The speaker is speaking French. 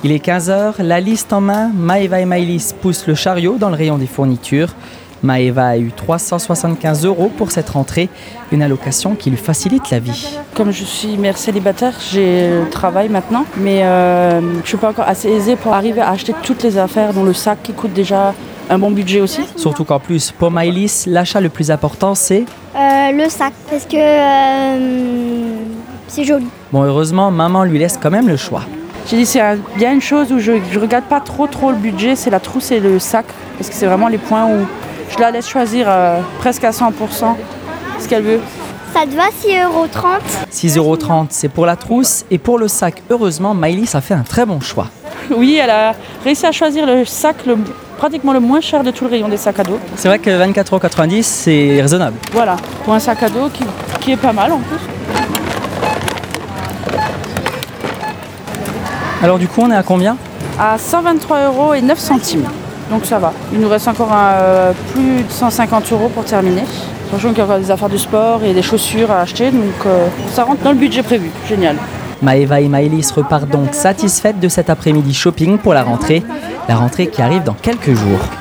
Il est 15h, la liste en main, Maëva et Maëlys poussent le chariot dans le rayon des fournitures. Maëva a eu 375 € pour cette rentrée, une allocation qui lui facilite la vie. Comme je suis mère célibataire, j'ai travail maintenant, mais je ne suis pas encore assez aisée pour arriver à acheter toutes les affaires, dont le sac qui coûte déjà un bon budget aussi. Surtout qu'en plus, pour Maëlys, l'achat le plus important, c'est le sac, parce que c'est joli. Bon, heureusement, maman lui laisse quand même le choix. J'ai dit, il y a une chose où je ne regarde pas trop le budget, c'est la trousse et le sac, parce que c'est vraiment les points où je la laisse choisir presque à 100% ce qu'elle veut. Ça te va 6,30 €? 6,30 €, c'est pour la trousse et pour le sac. Heureusement, Maëlys a fait un très bon choix. Oui, elle a réussi à choisir le sac pratiquement le moins cher de tout le rayon des sacs à dos. C'est vrai que 24,90 €, c'est raisonnable. Voilà, pour un sac à dos qui est pas mal en plus. Alors du coup, on est à combien ? À 123,09 €. Donc ça va. Il nous reste encore plus de 150 € pour terminer. Sachant qu'il y a encore des affaires de sport et des chaussures à acheter, donc ça rentre dans le budget prévu. Génial. Maëva et Maëlys repartent donc satisfaites de cet après-midi shopping pour la rentrée qui arrive dans quelques jours.